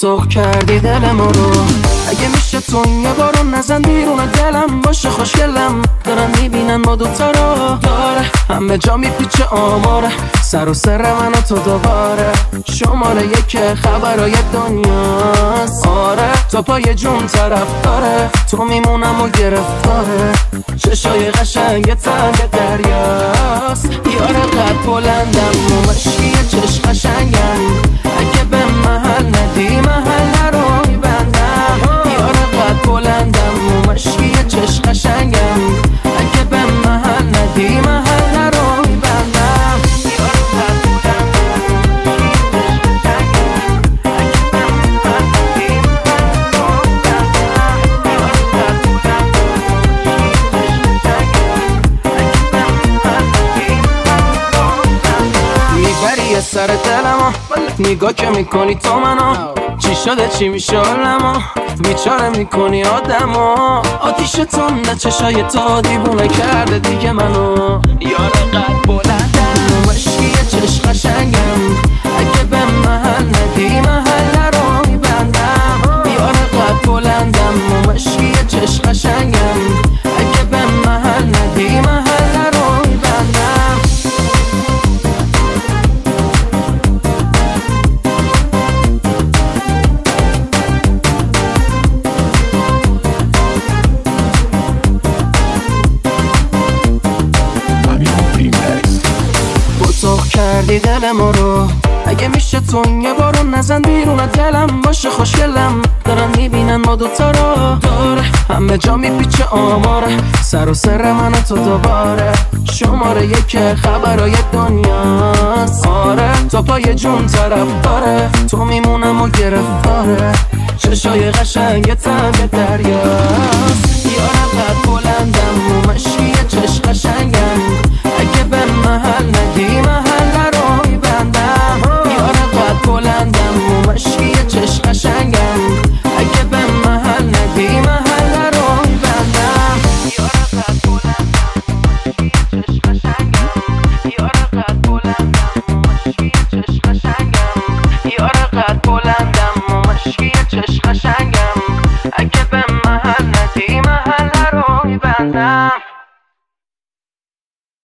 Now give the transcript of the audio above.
پاسخ کردی دل ما رو. اگه میشه تو یه بارون نزن بیرون دلم باشه خوشگلم. دارن میبینن ما دوتا رو داره همه جا میپیچه آماره. سر و سر من و تو دوباره شماره یک خبرای دنیاست. آره تا پای جون طرف داره تو میمونم و گرفتاره. چشای قشنگ تنگ دریاست. یاره قد بلندم و مشکی چش قشنگم. اگه به محل ندی محل رو میبندم. یاره قد بلندم و مشکی چش قشنگم. اگه به محل ندی محل رو میبندم. یاره قد میبری سر دلمو نگاه که میکنی تو منو. چی شده چی میشه حالمو بیچاره میکنی آدمو. آتیشتون نه چشای تو دیوونه کرده دیگه منو. یاره قد بلندم مشکی چش قشنگم. اگه به محل ندی محل رو میبندم. یاره قد بلندم مشکی چش قشنگم. اگه به محل ندی محل رو میبندم. پاسخ کردی دل ما رو. اگه میشه تو یه بارون نزن بیرون دلم باشه خوشگلم. دارن میبینن ما دوتا رو داره همه جا میپیچه آماره. سر و سر من و تو دوباره شماره یک خبرای دنیاست. آره تا پای جون طرف داره تو میمونم و گرفتاره. چشای قشنگ تنگ دریاست. یاره قد بلندم و مشکی چش قشنگم. اگه به محل